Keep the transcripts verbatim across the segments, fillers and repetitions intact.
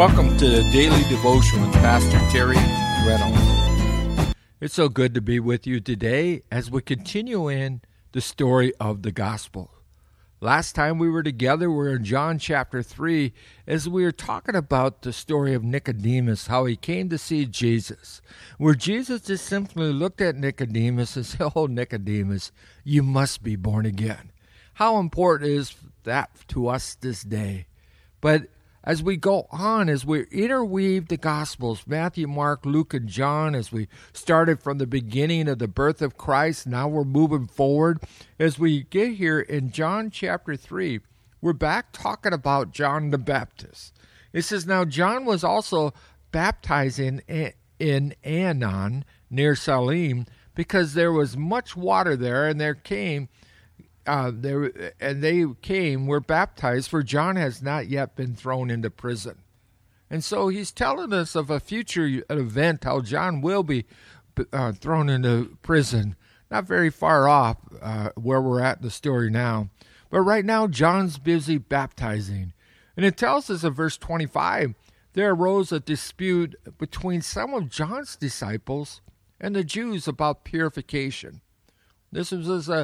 Welcome to the Daily Devotion with Pastor Terry Reynolds. It's so good to be with you today as we continue in the story of the gospel. Last time we were together, we were in John chapter three as we were talking about the story of Nicodemus, how he came to see Jesus, where Jesus just simply looked at Nicodemus and said, "Oh, Nicodemus, you must be born again." How important is that to us this day? But as we go on, as we interweave the Gospels, Matthew, Mark, Luke, and John, as we started from the beginning of the birth of Christ, now we're moving forward. As we get here in John chapter three, we're back talking about John the Baptist. It says, now John was also baptizing in Aenon near Salim, because there was much water there, and there came Uh, there, and they came, were baptized, for John has not yet been thrown into prison. And so he's telling us of a future event, how John will be uh, thrown into prison, not very far off uh, where we're at in the story now. But right now, John's busy baptizing. And it tells us in verse twenty-five, there arose a dispute between some of John's disciples and the Jews about purification. This was a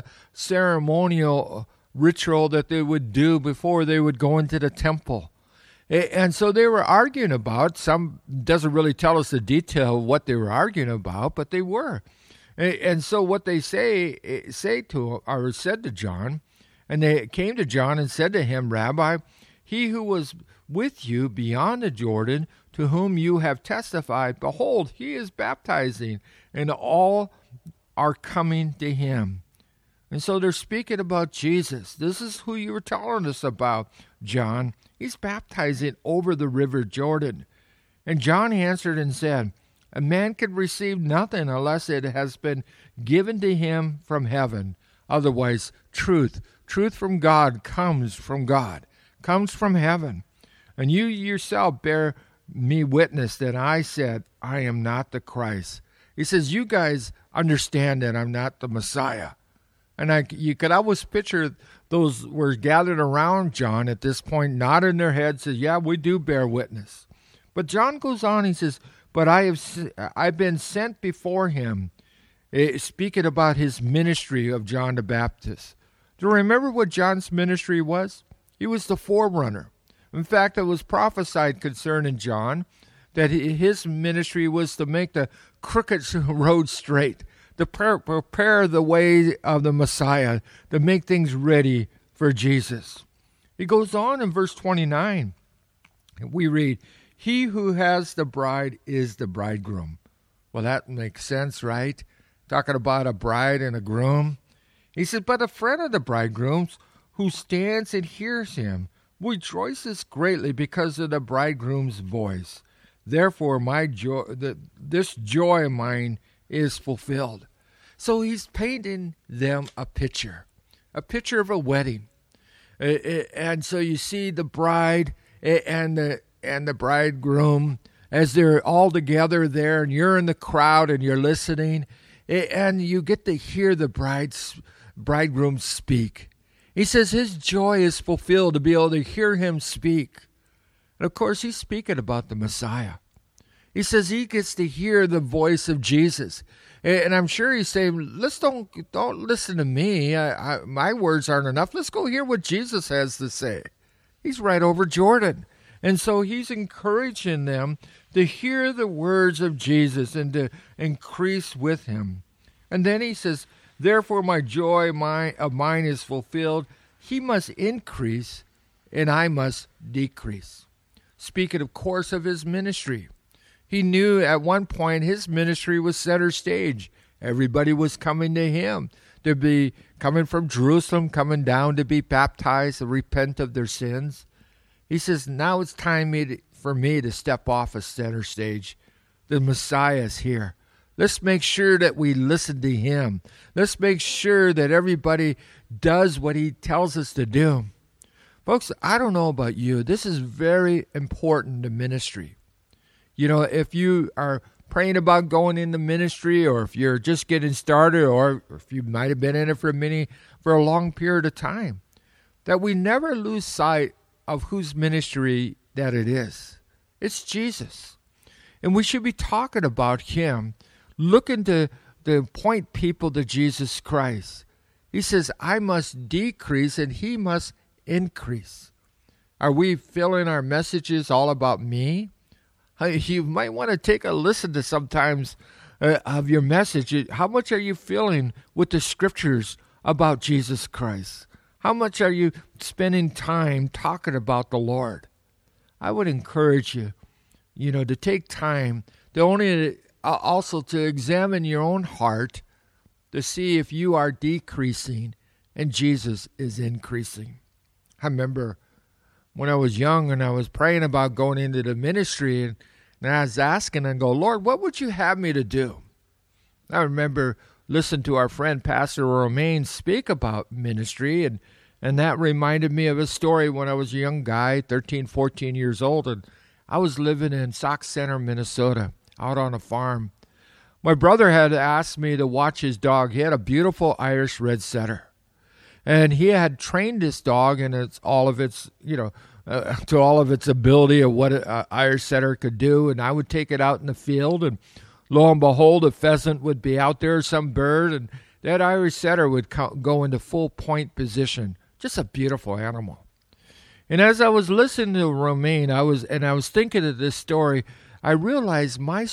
ceremonial ritual that they would do before they would go into the temple. And so they were arguing about, some doesn't really tell us the detail of what they were arguing about, but they were. And so what they say say to or said to John, and they came to John and said to him, "Rabbi, he who was with you beyond the Jordan, to whom you have testified, behold, he is baptizing, and all are coming to him." And so they're speaking about Jesus. This is who you were telling us about, John. He's baptizing over the river Jordan. And John answered and said, "A man can receive nothing unless it has been given to him from heaven. Otherwise, truth, truth from God comes from God, comes from heaven. And you yourself bear me witness that I said, I am not the Christ." He says, you guys understand that I'm not the Messiah. And I, you could always picture those were gathered around John at this point, nodding their heads, says, yeah, we do bear witness. But John goes on, he says, but I have I've been sent before him, speaking about his ministry of John the Baptist. Do you remember what John's ministry was? He was the forerunner. In fact, it was prophesied concerning John that his ministry was to make the crooked road straight, to prepare the way of the Messiah, to make things ready for Jesus. He goes on in verse twenty-nine. We read, "He who has the bride is the bridegroom." Well, that makes sense, right? Talking about a bride and a groom. He said, "But a friend of the bridegroom's who stands and hears him rejoices greatly because of the bridegroom's voice. Therefore, my joy, the, this joy of mine is fulfilled." So he's painting them a picture, a picture of a wedding. And so you see the bride and the and the bridegroom as they're all together there, and you're in the crowd and you're listening, and you get to hear the bride's, bridegroom speak. He says his joy is fulfilled to be able to hear him speak. And of course, he's speaking about the Messiah. He says he gets to hear the voice of Jesus. And I'm sure he's saying, let's don't, don't listen to me. I, I, my words aren't enough. Let's go hear what Jesus has to say. He's right over Jordan. And so he's encouraging them to hear the words of Jesus and to increase with him. And then he says, therefore my joy my, of mine is fulfilled. He must increase and I must decrease. Speaking, of course, of his ministry. He knew at one point his ministry was center stage. Everybody was coming to him to be coming from Jerusalem, coming down to be baptized, to repent of their sins. He says, now it's time for me to step off a center stage. The Messiah is here. Let's make sure that we listen to him. Let's make sure that everybody does what he tells us to do. Folks, I don't know about you. This is very important to ministry. You know, if you are praying about going into ministry, or if you're just getting started, or if you might have been in it for a many, for a long period of time, that we never lose sight of whose ministry that it is. It's Jesus. And we should be talking about him, looking to, to point people to Jesus Christ. He says, I must decrease and he must increase. Are we filling our messages all about me? You might want to take a listen to sometimes uh, of your message. How much are you filling with the scriptures about Jesus Christ? How much are you spending time talking about the Lord? I would encourage you, you know, to take time to only uh, also to examine your own heart to see if you are decreasing and Jesus is increasing. I remember when I was young and I was praying about going into the ministry, and, and I was asking and go, Lord, what would you have me to do? I remember listening to our friend Pastor Romaine speak about ministry, and, and that reminded me of a story when I was a young guy, thirteen, fourteen years old, and I was living in Sauk Center, Minnesota, out on a farm. My brother had asked me to watch his dog. He had a beautiful Irish red setter. And he had trained this dog and it's all of its, you know, uh, to all of its ability of what an Irish setter could do. And I would take it out in the field, and lo and behold, a pheasant would be out there, some bird, and that Irish setter would co- go into full point position. Just a beautiful animal. And as I was listening to Romaine, I was and I was thinking of this story, I realized my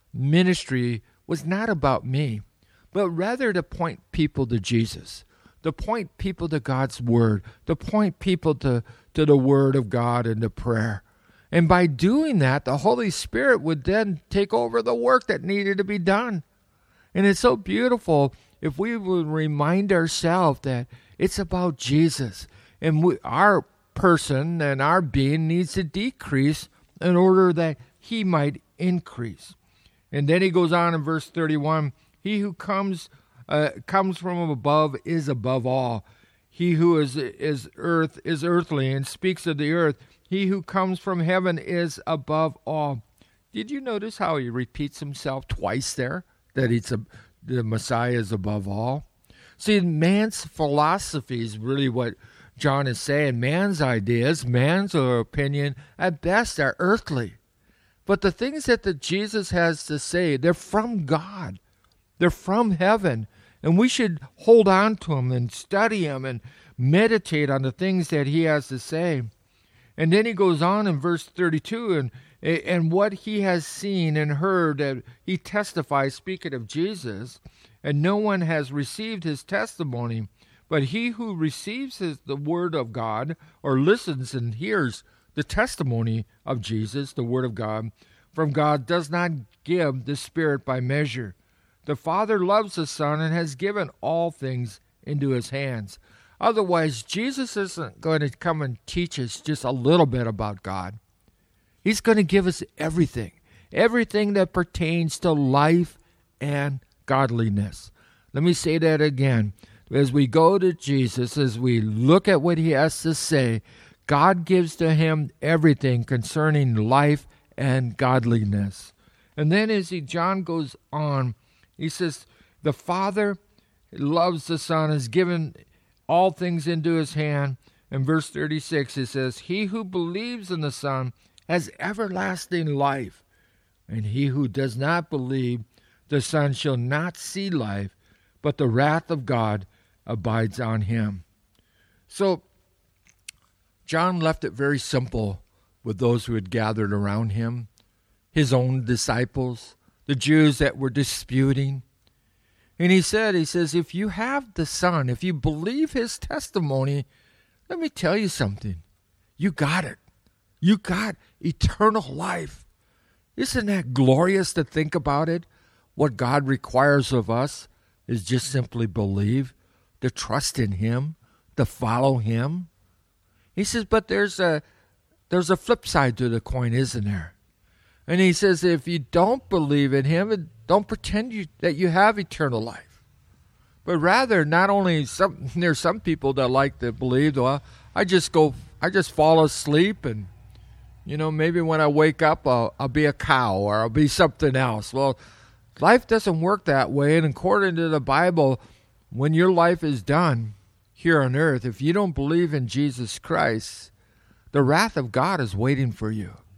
ministry was not about me, but rather to point people to Jesus. To point people to God's Word, to point people to, to the Word of God and to prayer. And by doing that, the Holy Spirit would then take over the work that needed to be done. And it's so beautiful if we would remind ourselves that it's about Jesus. And we, our person and our being needs to decrease in order that he might increase. And then he goes on in verse thirty-one, he who comes Uh, comes from above is above all. He who is is earth is earthly and speaks of the earth. He who comes from heaven is above all. Did you notice how he repeats himself twice there? That it's a, the Messiah is above all. See, man's philosophy is really what John is saying. Man's ideas, man's opinion, at best are earthly. But the things that the Jesus has to say, they're from God. They're from heaven. And we should hold on to him and study him and meditate on the things that he has to say. And then he goes on in verse thirty-two, and and what he has seen and heard, that he testifies, speaking of Jesus, and no one has received his testimony, but he who receives his, the word of God, or listens and hears the testimony of Jesus, the word of God, from God, does not give the Spirit by measure. The Father loves the Son and has given all things into his hands. Otherwise, Jesus isn't going to come and teach us just a little bit about God. He's going to give us everything, everything that pertains to life and godliness. Let me say that again. As we go to Jesus, as we look at what he has to say, God gives to him everything concerning life and godliness. And then as he, John goes on, he says, the Father loves the Son, has given all things into his hand. In verse thirty-six, it says, he who believes in the Son has everlasting life, and he who does not believe the Son shall not see life, but the wrath of God abides on him. So, John left it very simple with those who had gathered around him, his own disciples, the Jews that were disputing. And he said, he says, if you have the Son, if you believe his testimony, let me tell you something. You got it. You got eternal life. Isn't that glorious to think about it? What God requires of us is just simply believe, to trust in him, to follow him. He says, but there's a there's a flip side to the coin, isn't there? And he says, if you don't believe in him, don't pretend you, that you have eternal life. But rather, not only some, there's some people that like to believe, well, I just go, I just fall asleep, and you know, maybe when I wake up, I'll, I'll be a cow or I'll be something else. Well, life doesn't work that way, and according to the Bible, when your life is done here on earth, if you don't believe in Jesus Christ, the wrath of God is waiting for you.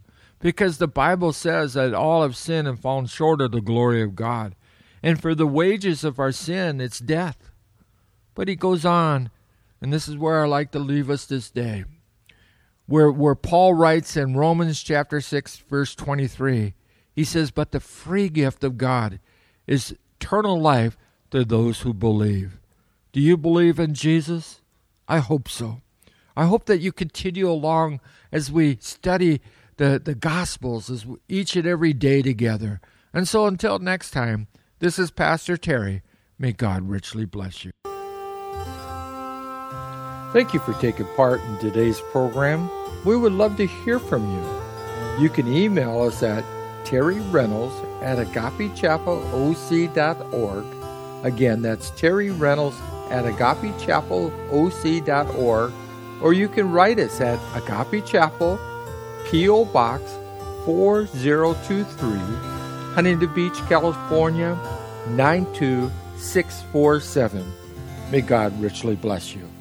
because the Bible says that all have sinned and fallen short of the glory of God. And for the wages of our sin, it's death. But he goes on, and this is where I like to leave us this day, where, where Paul writes in Romans chapter six, verse twenty-three, he says, but the free gift of God is eternal life to those who believe. Do you believe in Jesus? I hope so. I hope that you continue along as we study the, the Gospels as we, each and every day together. And so until next time, this is Pastor Terry. May God richly bless you. Thank you for taking part in today's program. We would love to hear from you. You can email us at Terry Reynolds at agape chapel o c dot org. Again, that's Terry Reynolds at agape chapel o c dot org. Or you can write us at Agape Chapel, P O. Box four zero two three, Huntington Beach, California, nine two six four seven. May God richly bless you.